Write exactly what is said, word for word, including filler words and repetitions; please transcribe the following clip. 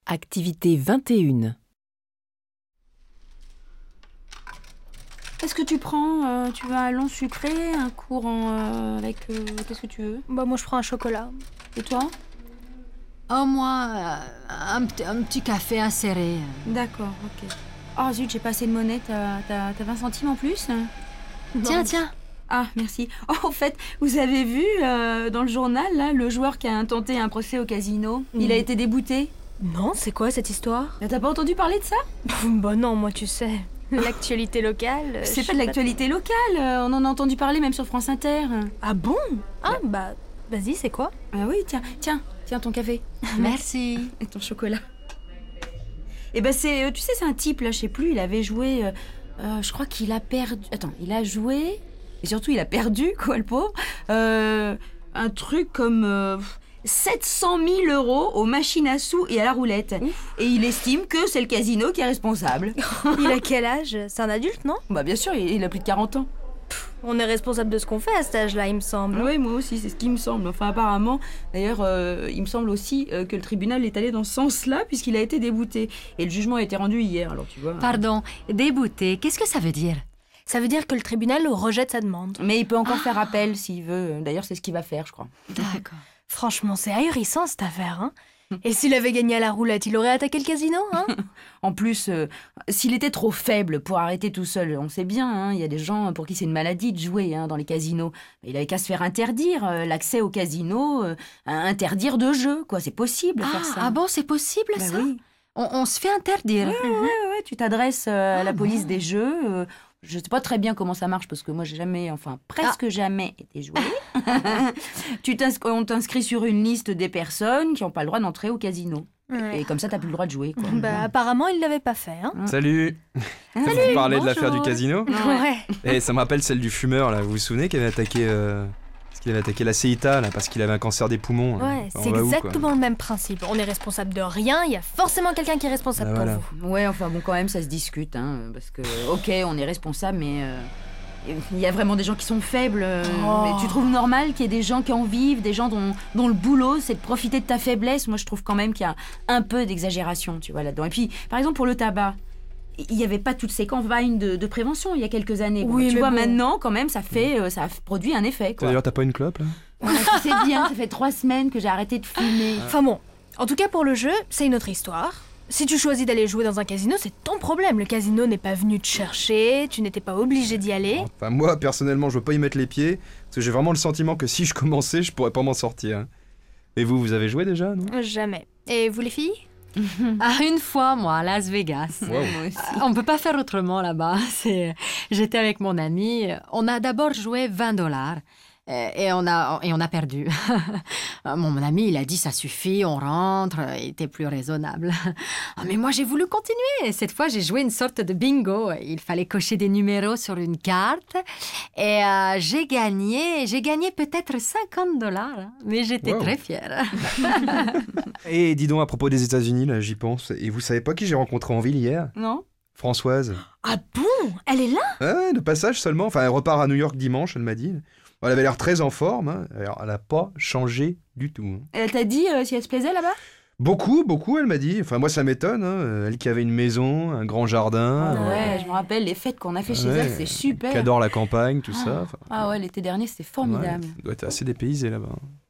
Activité vingt et une. Qu'est-ce que tu prends euh, Tu veux un long sucré, un court en, euh, avec... Euh, qu'est-ce que tu veux? Bah moi je prends un chocolat. Et toi? Oh, moi, euh, un, p- un petit café inséré. D'accord, ok. Oh zut, j'ai pas assez de monnaie, t'as, t'as, t'as vingt centimes en plus? Tiens, Non. tiens. Ah, merci. Oh, en fait, vous avez vu euh, dans le journal, là, le joueur qui a intenté un procès au casino? Il a Mm. été débouté. Non, c'est quoi cette histoire? T'as pas entendu parler de ça? Bah non, moi tu sais. L'actualité locale. euh, C'est je pas de sais l'actualité locale, euh, on en a entendu parler même sur France Inter. Ah bon? Ah bah vas-y, c'est quoi? Ah oui, tiens, tiens, tiens ton café. Merci. Et ton chocolat. Et ben c'est, euh, tu sais, c'est un type là, je sais plus, il avait joué, euh, euh, je crois qu'il a perdu. Attends, il a joué et surtout il a perdu quoi, le pauvre. Euh, un truc comme euh, sept cent mille euros aux machines à sous et à la roulette. Et il estime que c'est le casino qui est responsable. Il a quel âge? C'est un adulte, non? Bah bien sûr, il il a plus de quarante ans. On est responsable de ce qu'on fait à cet âge-là, il me semble. Oui, moi aussi, c'est ce qui me semble. Enfin, apparemment, d'ailleurs, euh, il me semble aussi euh, que le tribunal est allé dans ce sens-là puisqu'il a été débouté. Et le jugement a été rendu hier, alors tu vois. Pardon, débouté, qu'est-ce que ça veut dire? Ça veut dire que le tribunal rejette sa demande. Mais il peut encore faire appel s'il veut. D'ailleurs, c'est ce qu'il va faire, je crois. D'accord. Franchement, c'est ahurissant cette affaire, hein? Et s'il avait gagné à la roulette, il aurait attaqué le casino, hein? En plus, euh, s'il était trop faible pour arrêter tout seul, on sait bien, hein, il y a des gens pour qui c'est une maladie de jouer hein, dans les casinos. Mais il avait qu'à se faire interdire euh, l'accès au casino, euh, interdire de jeu, quoi. C'est possible de Ah, faire ça. ah bon, c'est possible Bah ça? oui. on, on se fait interdire. Ouais, ouais, ouais, tu t'adresses euh, à la Ah, police bon. des jeux. euh, je sais pas très bien comment ça marche parce que moi j'ai jamais, enfin presque jamais été joué. tu t'ins- on t'inscrit sur une liste des personnes qui n'ont pas le droit d'entrer au casino. Ouais. Et comme ça, t'as plus le droit de jouer. Quoi. Bah apparemment, il l'avait pas fait, hein? Salut. Salut, Vous parlez de bonjour. l'affaire du casino? Ouais. Et ça me rappelle celle du fumeur, là. Vous vous souvenez qu'il avait attaqué, euh, parce qu'il avait attaqué la C I T A, là, parce qu'il avait un cancer des poumons. hein. Ouais, Enfin, c'est on va où, quoi. exactement le même principe. On est responsable de rien, il y a forcément quelqu'un qui est responsable Ah, pour voilà. vous. Ouais, enfin bon, quand même, ça se discute. Hein, parce que, ok, on est responsable, mais euh, il y a vraiment des gens qui sont faibles. euh, Oh. Mais tu trouves normal qu'il y ait des gens qui en vivent, des gens dont, dont le boulot, c'est de profiter de ta faiblesse? Moi, je trouve quand même qu'il y a un peu d'exagération, tu vois, là-dedans. Et puis, par exemple, pour le tabac, il n'y avait pas toutes ces campagnes de, de prévention il y a quelques années. quoi. Oui, tu mais vois, bon. maintenant, quand même, ça fait, euh, ça a produit un effet. Quoi. D'ailleurs, t'as pas une clope, là? Ouais, tu sais bien, ça fait trois semaines que j'ai arrêté de fumer. Enfin bon, en tout cas pour le jeu, c'est une autre histoire. Si tu choisis d'aller jouer dans un casino, c'est ton problème. Le casino n'est pas venu te chercher, tu n'étais pas obligé d'y aller. Enfin, moi, personnellement, je veux pas y mettre les pieds, parce que j'ai vraiment le sentiment que si je commençais, je pourrais pas m'en sortir. hein. Et vous, vous avez joué déjà, non? Jamais. Et vous les filles? Ah, une fois, moi, à Las Vegas. Wow. Moi aussi. Ah, On peut pas faire autrement là-bas. C'est... J'étais avec mon ami. On a d'abord joué vingt dollars. euh, Et on a, et on a perdu. Mon mon ami, il a dit ça suffit, on rentre, il était plus raisonnable. Ah, mais moi, j'ai voulu continuer. Cette fois, j'ai joué une sorte de bingo. Il fallait cocher des numéros sur une carte. Et euh, j'ai gagné, j'ai gagné peut-être cinquante dollars. hein. Mais j'étais Wow. très fière. Et dis donc, à propos des États-Unis, là, j'y pense. Et vous savez pas qui j'ai rencontré en ville hier? Non? Françoise. Ah bon? Elle est là? Ah ouais, de passage seulement. Enfin, elle repart à New York dimanche, elle m'a dit. Elle avait l'air très en forme. hein. Alors, elle a pas changé du tout. hein. Elle t'a dit euh, si elle se plaisait là-bas? Beaucoup, beaucoup, elle m'a dit. Enfin, moi, ça m'étonne. hein. Elle qui avait une maison, un grand jardin. Ah euh, ouais, je me rappelle les fêtes qu'on a fait chez ouais, elle, c'est super. Qui adore la campagne, tout ça. Enfin, Ah ouais, l'été dernier, c'était formidable. ouais, elle doit être assez dépaysée là-bas.